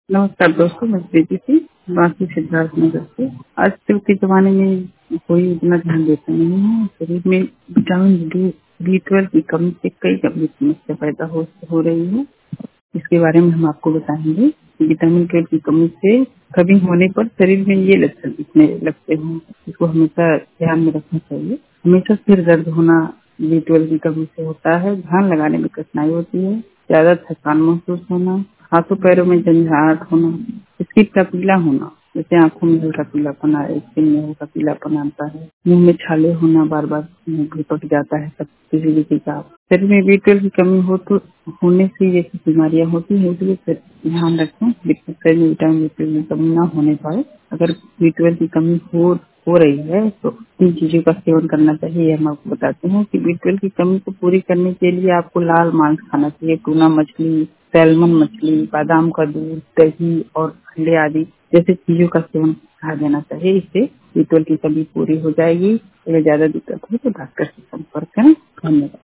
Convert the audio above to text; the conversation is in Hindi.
नमस्कार दोस्तों, मैं प्रीति थी बाकी सिद्धार्थ नगर से। आजकल के जमाने में कोई इतना ध्यान देता नहीं है। शरीर में विटामिन B12 की कमी से कई गंभीर समस्या पैदा हो रही है। इसके बारे में हम आपको बताएंगे। विटामिन 12 की कमी से कमी होने पर शरीर में ये लक्षण दिखने लगते हैं, इसको हमेशा ध्यान में रखना चाहिए। हमेशा सिर दर्द होना B12 की कमी से होता है। ध्यान लगाने में कठिनाई होती है, ज्यादा थकान महसूस होना, हाथों पैरों में झंझाहट होना, स्किन का पीला होना, जैसे आंखों में हल्का पीलापन आ, स्किन में हल्का पीलापन आता है, मुंह में छाले होना, बार बार मुंह भी पक जाता है, सब किसी का। शरीर में B12 की कमी होने से ये बीमारियां होती है, इसलिए ध्यान रखें शरीर में विटामिन B12 की कमी ना होने पाए। अगर B12 की कमी हो रही है तो इन चीजों का सेवन करना चाहिए। हम आपको बताते हैं कि B12 की कमी को पूरी करने के लिए आपको लाल मांस खाना चाहिए, टूना मछली, सैल्मन मछली, बादाम का दूध, दही और अंडे आदि जैसे चीजों का सेवन खा देना चाहिए। इससे B12 की कमी पूरी हो जाएगी। अगर ज्यादा दिक्कत हो तो डॉक्टर से संपर्क करें। धन्यवाद।